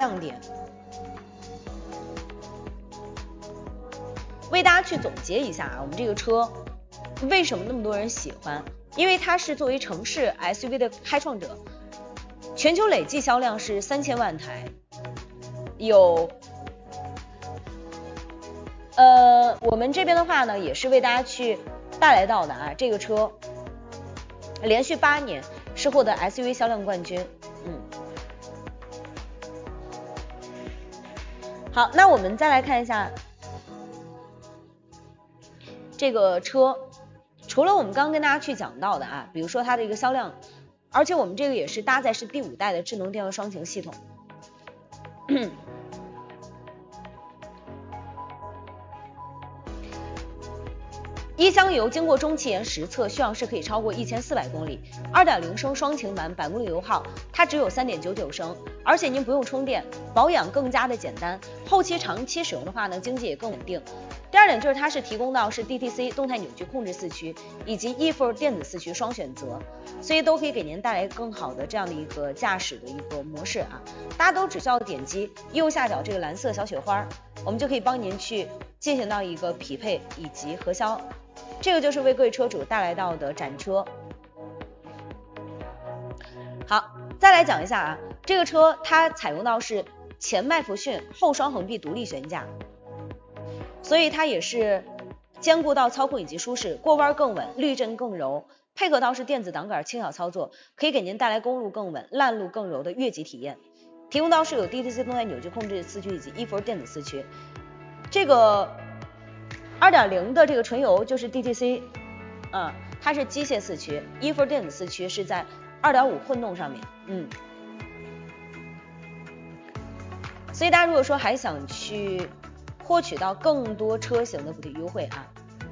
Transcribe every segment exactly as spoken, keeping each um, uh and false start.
亮点，为大家去总结一下啊，我们这个车为什么那么多人喜欢？因为它是作为城市 S U V 的开创者，全球累计销量是三千万台，有呃，我们这边的话呢，也是为大家去带来到的啊，这个车连续八年是获得 S U V 销量冠军。嗯，好，那我们再来看一下这个车，除了我们刚刚跟大家去讲到的啊，比如说它的一个销量，而且我们这个也是搭载是第五代的智能电动双擎系统。一箱油经过中汽研实测，续航时可以超过一千四百公里。二点零 升双擎版，百公里油耗它只有 三点九九 升，而且您不用充电，保养更加的简单。后期长期使用的话呢，经济也更稳定。第二点就是它是提供到是 D T C 动态扭矩控制四驱以及 E F O 电子四驱双选择，所以都可以给您带来更好的这样的一个驾驶的一个模式啊。大家都只需要点击右下角这个蓝色小雪花，我们就可以帮您去进行到一个匹配以及核销。这个就是为各位车主带来到的展车。好，再来讲一下啊，这个车它采用到是前麦弗逊后双横臂独立悬架，所以它也是兼顾到操控以及舒适，过弯更稳，滤震更柔，配合到是电子挡杆轻巧操作，可以给您带来公路更稳、烂路更柔的越级体验。提供到是有 D T C 动态扭矩控制四驱以及 E F O 电子四驱。这个二点零 的这个纯油就是 D T C， 嗯，它是机械四驱 ，E F O 电子四驱是在 二点五 混动上面，嗯。所以大家如果说还想去获取到更多车型的补贴优惠啊，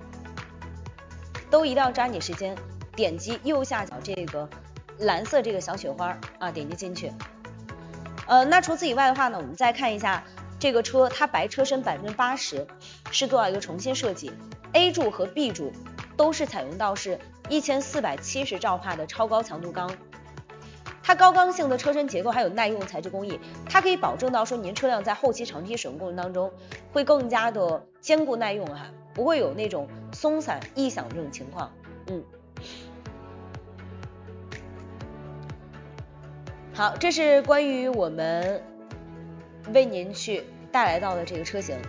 都一定要抓紧时间，点击右下角这个蓝色这个小雪花啊，点击进去。呃，那除此以外的话呢，我们再看一下这个车，它白车身百分之八十是做到一个重新设计 ，A 柱和 B 柱都是采用到是一千四百七十兆帕的超高强度钢。它高刚性的车身结构还有耐用材质工艺，它可以保证到说您车辆在后期长期使用过程当中会更加的坚固耐用哈，不会有那种松散异响这种情况。嗯，好，这是关于我们为您去带来到的这个车型。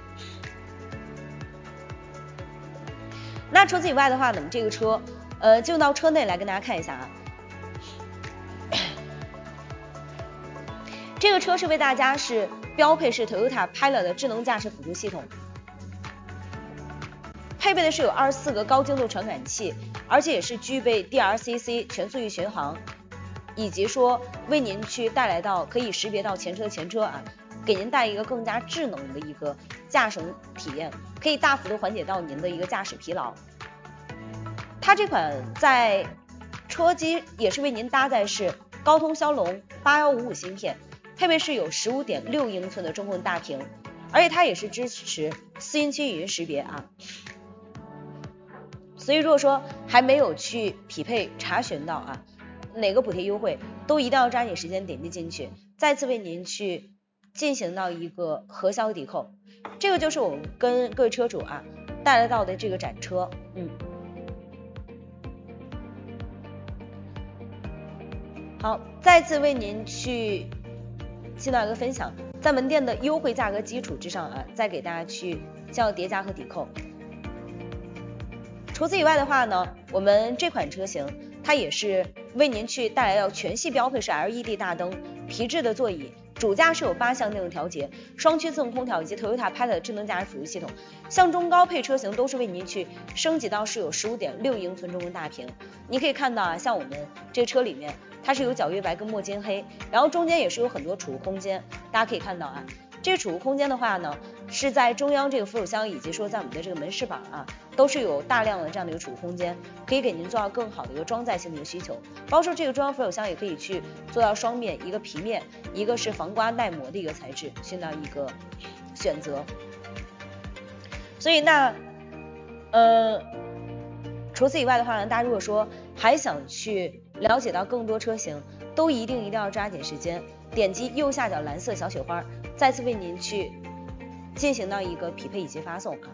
那除此以外的话呢，我们这个车呃进入到车内来跟大家看一下啊。这个车是为大家是标配是 Toyota Pilot 的智能驾驶辅助系统，配备的是有二十四个高精度传感器，而且也是具备 D R C C 全速域巡航，以及说为您去带来到可以识别到前车的前车啊，给您带一个更加智能的一个驾驶体验，可以大幅的缓解到您的一个驾驶疲劳。它这款在车机也是为您搭载是高通骁龙八一五五芯片。配备是有 十五点六英寸的中控大屏，而且它也是支持四英区语音识别啊。所以如果说还没有去匹配查询到啊哪个补贴优惠，都一定要抓紧时间点击进去，再次为您去进行到一个核销抵扣。这个就是我们跟各位车主啊带来到的这个展车，嗯。好，再次为您去进到一个分享，在门店的优惠价格基础之上啊，再给大家去叫叠加和抵扣。除此以外的话呢，我们这款车型它也是为您去带来到全系标配是 L E D 大灯、皮质的座椅，主驾是有八项电动调节、双区自动空调以及 Toyota Pilot 的智能驾驶辅助系统。像中高配车型都是为您去升级到是有 十五点六英寸中控大屏。你可以看到啊，像我们这车里面。它是有皎月白跟墨金黑，然后中间也是有很多储物空间，大家可以看到啊，这个储物空间的话呢，是在中央这个扶手箱以及说在我们的这个门饰板啊，都是有大量的这样的一个储物空间，可以给您做到更好的一个装载性的一个需求。包括说这个中央扶手箱也可以去做到双面，一个皮面，一个是防刮耐磨的一个材质，去到一个选择。所以那呃。除此以外的话呢，大家如果说还想去了解到更多车型，都一定一定要抓紧时间点击右下角蓝色小雪花，再次为您去进行到一个匹配以及发送啊。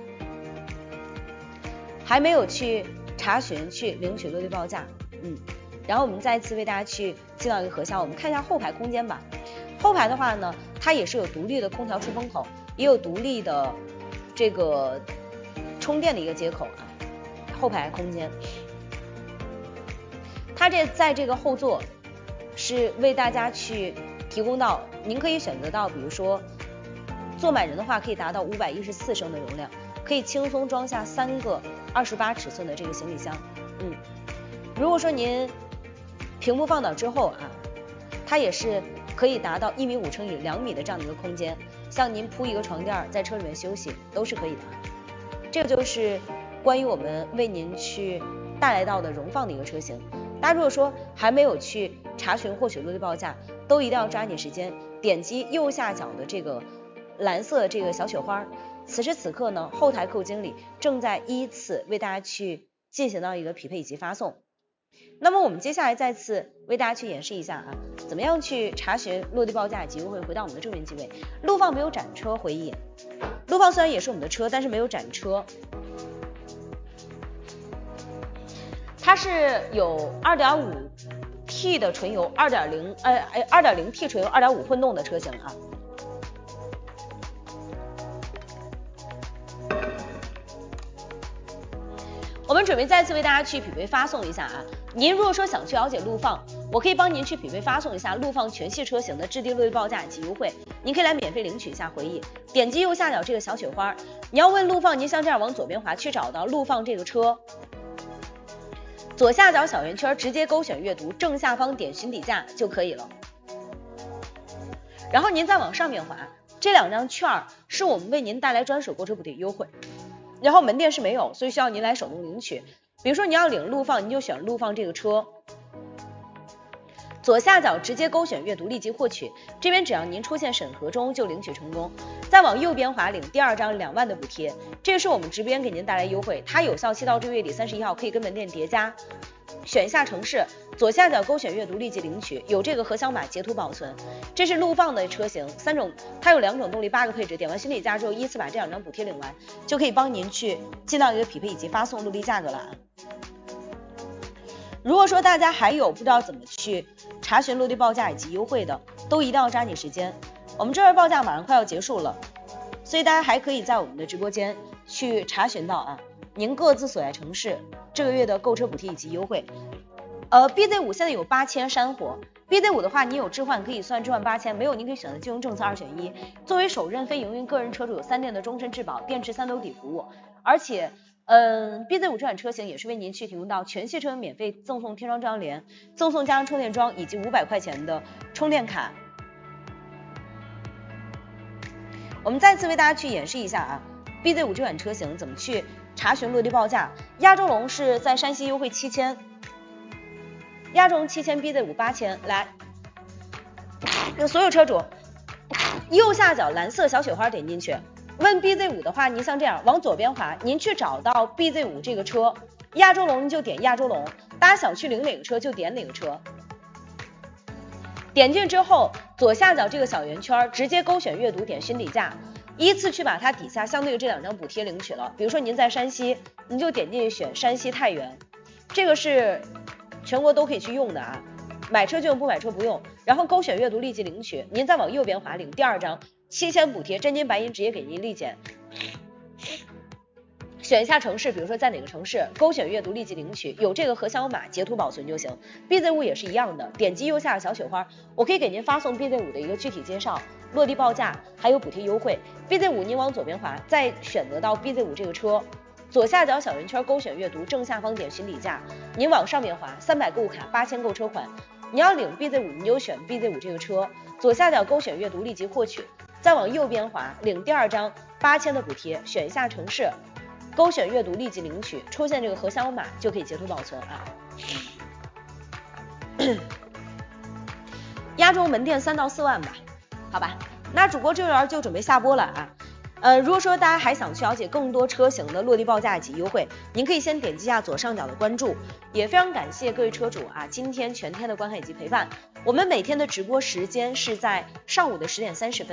还没有去查询去领取落地报价，嗯，然后我们再次为大家去进到一个核销，我们看一下后排空间吧。后排的话呢，它也是有独立的空调出风口，也有独立的这个充电的一个接口啊。后排空间，它这在这个后座是为大家去提供到，您可以选择到，比如说坐满人的话，可以达到五百一十四升的容量，可以轻松装下三个二十八尺寸的这个行李箱。嗯，如果说您屏幕放倒之后啊，它也是可以达到一米五乘以两米的这样的一个空间，像您铺一个床垫在车里面休息都是可以的。这个就是关于我们为您去带来到的荣放的一个车型。大家如果说还没有去查询获取落地报价，都一定要抓紧时间，点击右下角的这个蓝色这个小雪花。此时此刻呢，后台客户经理正在依次为大家去进行到一个匹配以及发送。那么我们接下来再次为大家去演示一下啊，怎么样去查询落地报价以及优惠。回到我们的正面机位，陆放没有展车回应。陆放虽然也是我们的车，但是没有展车。它是有 二点五 T 的纯油 二点零 呃 二点零 T 纯油 二点五 混动的车型啊。我们准备再次为大家去匹配发送一下啊。您如果说想去了解陆放，我可以帮您去匹配发送一下陆放全系车型的置地落地报价以及优惠，您可以来免费领取一下回忆。点击右下角这个小雪花，你要问陆放，您像这样往左边滑去找到陆放这个车，左下角小圆圈直接勾选阅读，正下方点询底价就可以了。然后您再往上面滑，这两张券是我们为您带来专属购车补贴优惠。然后门店是没有，所以需要您来手动领取。比如说你要领陆放，您就选陆放这个车，左下角直接勾选阅读立即获取，这边只要您出现审核中就领取成功。再往右边滑领第二张两万的补贴，这个是我们直编给您带来优惠，它有效期到这个月底三十一号，可以跟门店叠加。选一下城市，左下角勾选阅读立即领取，有这个核销码截图保存。这是陆放的车型，三种，它有两种动力，八个配置，点完询底价之后依次把这两张补贴领完，就可以帮您去进到一个匹配以及发送落地价格了啊。如果说大家还有不知道怎么去查询落地报价以及优惠的，都一定要抓紧时间，我们这边报价马上快要结束了，所以大家还可以在我们的直播间去查询到啊您各自所在城市这个月的购车补贴以及优惠。呃 B Z 五 现在有八千山火， B Z 五 的话你有置换可以算置换八千，没有您可以选择金融政策二选一。作为首任非营运个人车主，有三电的终身质保，电池三兜底服务，而且嗯 B Z 五 这款车型也是为您去提供到全系车型免费赠送天窗遮阳帘，赠送家用充电桩以及五百块钱的充电卡。我们再次为大家去演示一下啊 B Z 五 这款车型怎么去查询落地报价。亚洲龙是在山西优惠七千，亚洲龙七千 B Z 五 八千。来，那所有车主右下角蓝色小雪花点进去，问 B Z 五 的话，您像这样往左边滑，您去找到 B Z 五 这个车，亚洲龙您就点亚洲龙，大家想去领哪个车就点哪个车。点进之后，左下角这个小圆圈直接勾选阅读，点询底价，依次去把它底下相对的这两张补贴领取了。比如说您在山西，您就点进去选山西太原，这个是全国都可以去用的啊，买车就用，不买车不用。然后勾选阅读立即领取，您再往右边滑领第二张七千补贴，真金白银直接给您立减。选一下城市，比如说在哪个城市，勾选阅读立即领取，有这个核销码截图保存就行。B Z 五 也是一样的，点击右下小雪花，我可以给您发送 B Z 五 的一个具体介绍、落地报价还有补贴优惠。B Z 五 您往左边滑，再选择到 B Z 五 这个车，左下角小圆圈勾选阅读，正下方点询底价，您往上面滑，三百购物卡八千购车款，你要领 B Z 五 你就选 B Z 五 这个车，左下角勾选阅读立即获取，再往右边滑领第二张八千的补贴，选一下城市，勾选阅读立即领取，出现这个核销码就可以截图保存啊。亚洲门店三到四万吧，好吧，那主播这边就准备下播了啊。呃，如果说大家还想去了解更多车型的落地报价以及优惠，您可以先点击一下左上角的关注，也非常感谢各位车主啊今天全天的观看以及陪伴。 我们每天的直播时间是在上午的十点三十分。